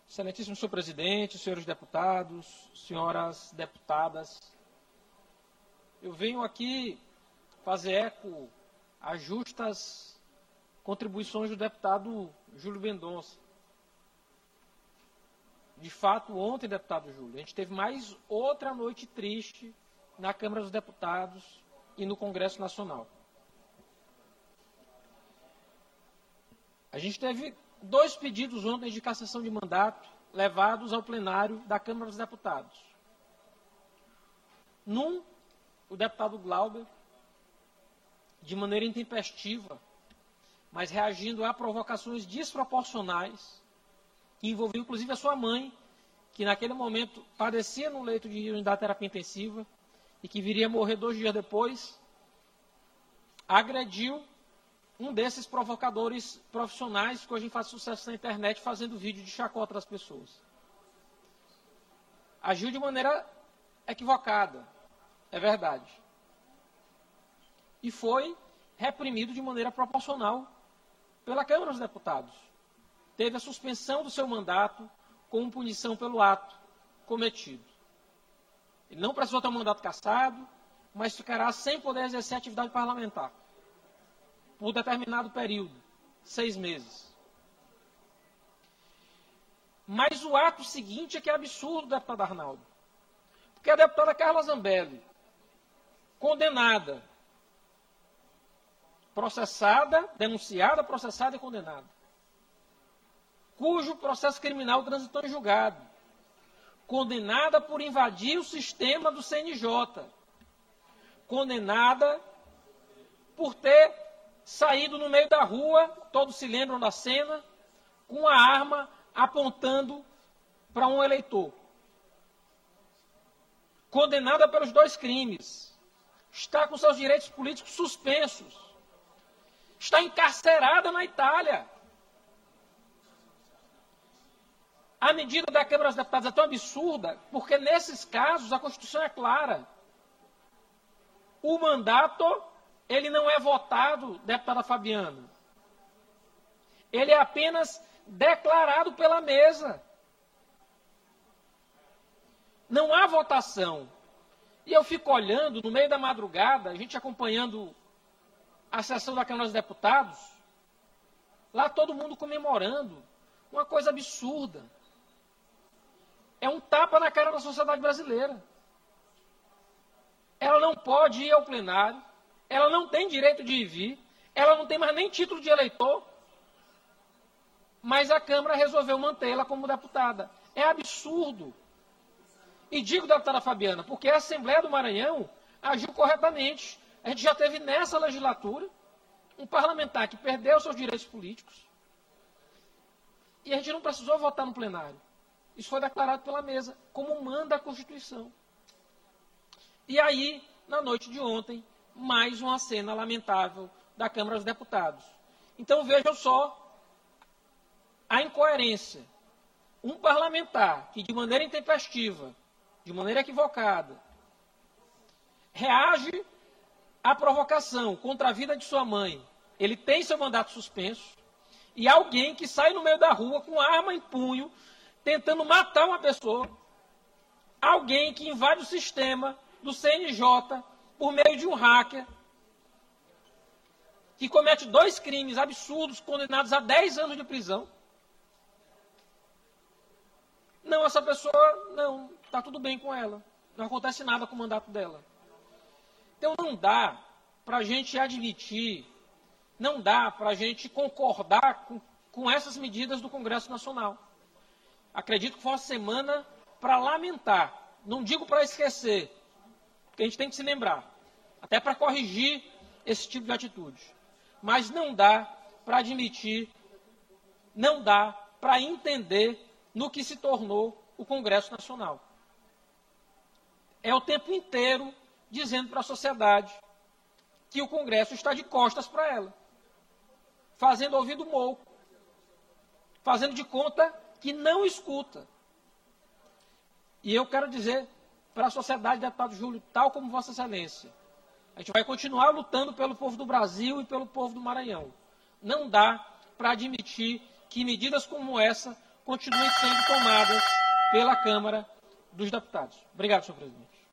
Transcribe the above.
Excelentíssimo senhor presidente, senhores deputados, senhoras deputadas, eu venho aqui fazer eco às justas contribuições do deputado Júlio Mendonça. De fato, ontem, deputado Júlio, a gente teve mais outra noite triste na Câmara dos Deputados e no Congresso Nacional. A gente teve 2 pedidos ontem de cassação de mandato levados ao plenário da Câmara dos Deputados. Num, o deputado Glauber, de maneira intempestiva, mas reagindo a provocações desproporcionais, que envolviam inclusive a sua mãe, que naquele momento padecia no leito de unidade de terapia intensiva e que viria a morrer 2 dias depois, agrediu um desses provocadores profissionais que hoje faz sucesso na internet fazendo vídeo de chacota das pessoas. Agiu de maneira equivocada, é verdade. E foi reprimido de maneira proporcional pela Câmara dos Deputados. Teve a suspensão do seu mandato como punição pelo ato cometido. Ele não precisou ter um mandato cassado, mas ficará sem poder exercer a atividade parlamentar por determinado período, 6 meses. Mas o ato seguinte é que é absurdo, deputado Arnaldo. Porque a deputada Carla Zambelli, condenada, processada, denunciada, processada e condenada, cujo processo criminal transitou em julgado, condenada por invadir o sistema do CNJ, condenada por ter saído no meio da rua, todos se lembram da cena, com a arma apontando para um eleitor. Condenada pelos 2 crimes, está com seus direitos políticos suspensos, está encarcerada na Itália. A medida da Câmara dos Deputados é tão absurda, porque nesses casos a Constituição é clara. O mandato, ele não é votado, deputada Fabiana. Ele é apenas declarado pela mesa. Não há votação. E eu fico olhando, no meio da madrugada, a gente acompanhando a sessão da Câmara dos Deputados, lá todo mundo comemorando, uma coisa absurda. É um tapa na cara da sociedade brasileira. Ela não pode ir ao plenário, ela não tem direito de ir e vir, ela não tem mais nem título de eleitor, mas a Câmara resolveu mantê-la como deputada. É absurdo. E digo, deputada Fabiana, porque a Assembleia do Maranhão agiu corretamente. A gente já teve nessa legislatura um parlamentar que perdeu seus direitos políticos e a gente não precisou votar no plenário. Isso foi declarado pela mesa, como manda a Constituição. E aí, na noite de ontem, mais uma cena lamentável da Câmara dos Deputados. Então vejam só a incoerência. Um parlamentar que, de maneira intempestiva, de maneira equivocada, reage à provocação contra a vida de sua mãe, ele tem seu mandato suspenso, e alguém que sai no meio da rua com arma em punho, tentando matar uma pessoa, alguém que invade o sistema do CNJ por meio de um hacker, que comete 2 crimes absurdos, condenados a 10 anos de prisão. Não, essa pessoa, não, está tudo bem com ela. Não acontece nada com o mandato dela. Então não dá para a gente admitir, não dá para a gente concordar com essas medidas do Congresso Nacional. Acredito que foi uma semana para lamentar, não digo para esquecer, porque a gente tem que se lembrar, até para corrigir esse tipo de atitude. Mas não dá para admitir, não dá para entender no que se tornou o Congresso Nacional. É o tempo inteiro dizendo para a sociedade que o Congresso está de costas para ela, fazendo ouvido mouco, fazendo de conta que não escuta. E eu quero dizer para a sociedade, deputado Júlio, tal como Vossa Excelência, a gente vai continuar lutando pelo povo do Brasil e pelo povo do Maranhão. Não dá para admitir que medidas como essa continuem sendo tomadas pela Câmara dos Deputados. Obrigado, senhor presidente.